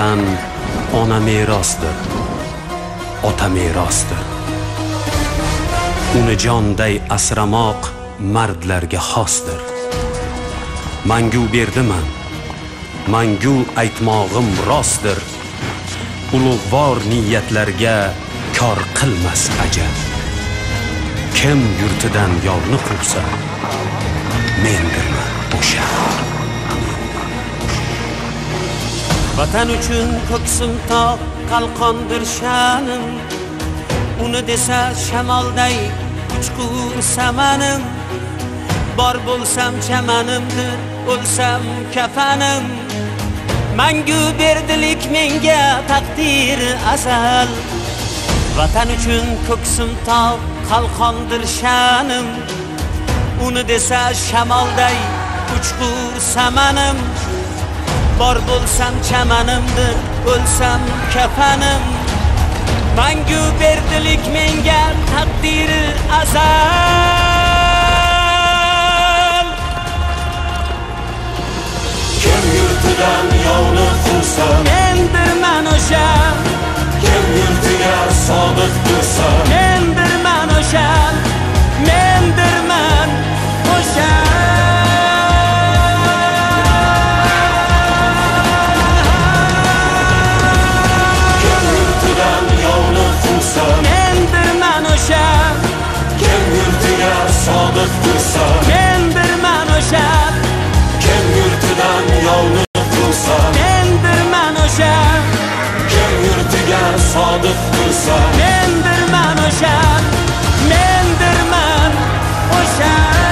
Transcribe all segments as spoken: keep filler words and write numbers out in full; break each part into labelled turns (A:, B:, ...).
A: Vatan ona merosdir, ota merosdir. Uni jonday asramoq mardlarga xosdir. Mangu berdiman, mangu aytmog'im rostdir. Ulug'vor niyatlarga kor qilmas ajal. Kim yurtidan yovni quvsa, mendirman o'sha. Vatan uchun ko'ksim tog' qalqondir sha'nim. Uni desa shamolday uchqur samanim. Bor bo'lsam chamanimdir, o'lsam kafanim. Mangu berdilik menga taqdir azal. Vatan uchun ko'ksim tog' qalqondir sha'nim. Uni desa shamolday uchqur samanim. Bor bo'lsam chamanimdir, o'lsam kafanim. Mangu berdilik menga taqdir azal.
B: Kim yurtidan yovni quvsa,
A: mendirman o'sha.
B: Kim yurtiga sodiq tursa,
A: mendirman o'sha. Mendirman o'sha. Mendirman o'sha.
B: Kim yurtiga sodiq tursa,
A: mendirman o'sha.
B: Kim yurtidan yovni quvsa,
A: mendirman o'sha.
B: Kim yurtiga sodiq tursa,
A: mendirman o'sha. Mendirman o'sha.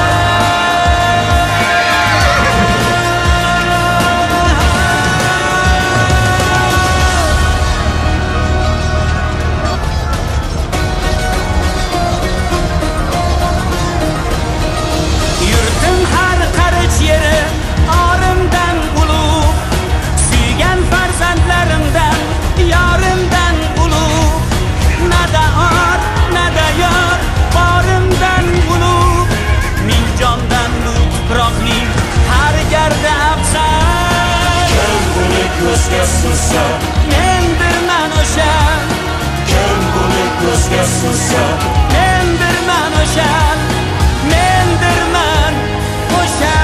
B: Ko'zga sursa,
A: mendirman o'sha.
B: Kim buni ko'zga sursa,
A: mendirman o'sha. Mendirman o'sha.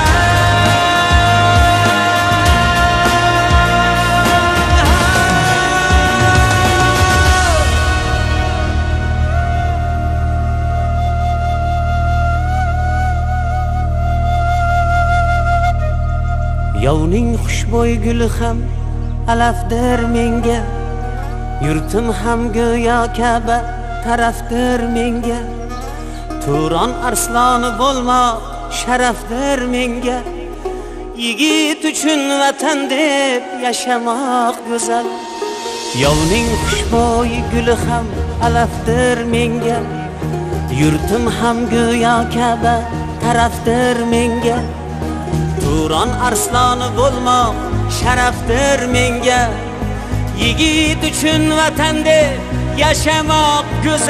A: Yovning xushbo'y guli ham alafdir menga. Yurtim ham go'yo Ka'ba tarafdir menga. Turon arsloni bo'lmoq sharafdir menga. Yigit uchun vatan deb yashamoq go'zal. Yovning xushbo'y guli ham alafdir menga. Yurtim ham go'yo Ka'ba tarafdir menga. Turon arsloni bo'lmoq sharafdir menga. Yigit uchun vatan deb yashamoq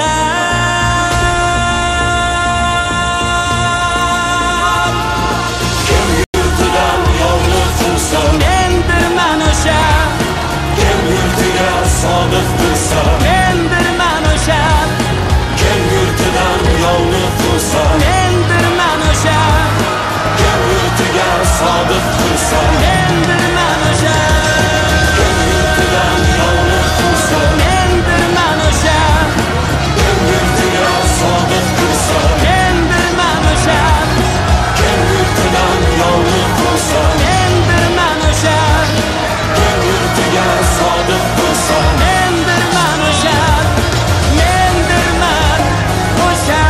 A: go'zal.
B: Kim yurtidan yovni quvsa,
A: mendirman o'sha.
B: Kim yurtiga sodiq tursa,
A: mendirman o'sha.
B: Kim yurtidan yovni quvsa,
A: mendirman o'sha.
B: Kim yurtiga sodiq tursa,
A: mendirman o'sha.
B: Kim yurtidan yovni quvsa,
A: mendirman o'sha.
B: Kim yurtiga sodiq tursa,
A: mendirman o'sha.
B: Kim yurtidan yovni quvsa,
A: mendirman o'sha.
B: Kim yurtiga sodiq tursa,
A: mendirman o'sha. Mendirman o'sha.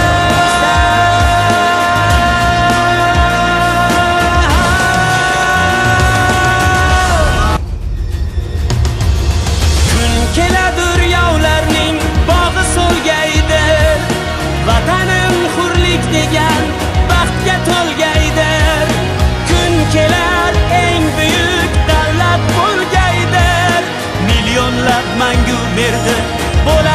A: Kun keladur yovlarning bog'i so'lgaydi. Vatanim hurlik degan baxtga to'lgaydi. Kun kelar eng buyuk davlat bo'lgaydi. Millionlab mangu berdi bo'lar